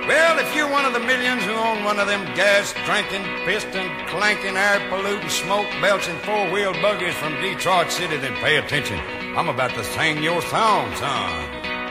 Well, if you're one of the millions who own one of them gas-drinking, piston-clanking, air-polluting, smoke-belching four-wheeled buggies from Detroit City, then pay attention. I'm about to sing your song, son.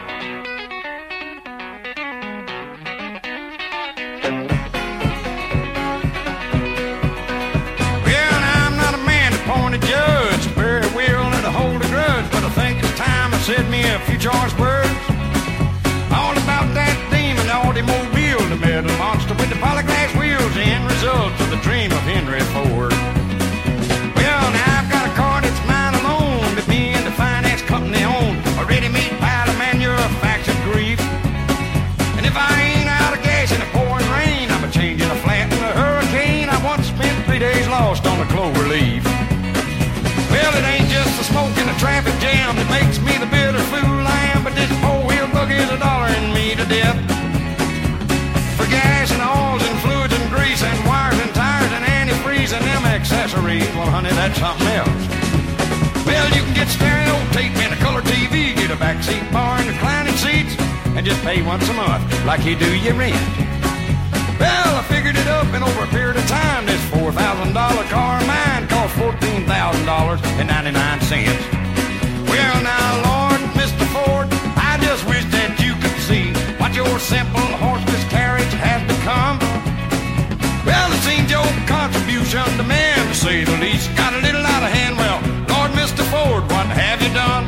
Well, I'm not a man to point a judge, very willing to hold a grudge, but I think it's time I said me a few choice words. All about that demon automobile, the metal monster with the polyglass wheels, the end result of the dream of Henry Ford. Well, now I've got a car that's mine alone, that me and the finance company own, a ready-made pile of manufactured grief. And if I ain't out of gas in the pouring rain, I'm a-changing a flat in a hurricane. I once spent 3 days lost on a clover leaf. Well, it ain't just the smoke and the traffic jam that makes me the bitter fool I am, but this four-wheel buggy is $1 me to death. For gas and oils and fluids and grease and wires and tires and antifreeze and them accessories, well, honey, that's something else. Well, you can get stereo tape and a color TV, get a backseat bar and reclining seats, and just pay once a month like you do your rent. Well, I figured it up, and over a period of time, this $4,000 car of mine cost $14,000.99. Well, now, Lord, Mr. Ford, I just wish that you could see what your simple horseless carriage has become. Well, it seems your contribution to man, to say the least, got a little out of hand. Well, Lord, Mr. Ford, what have you done?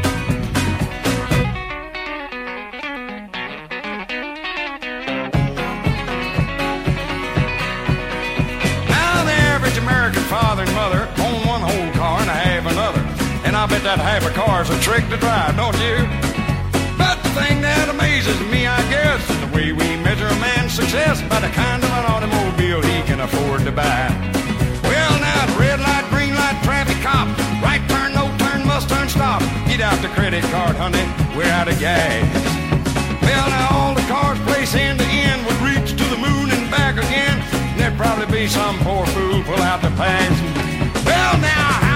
American father and mother own one whole car and I have another, and I bet that half a car's a trick to drive, don't you? But the thing that amazes me, I guess, is the way we measure a man's success by the kind of an automobile he can afford to buy. Well, now the red light, green light, traffic cop, right turn, no turn, must turn, stop. Get out the credit card, honey, we're out of gas. Well, now all the cars place end to end would reach to the moon and back again. There'd probably be some poor fool pull out the pants. Well, now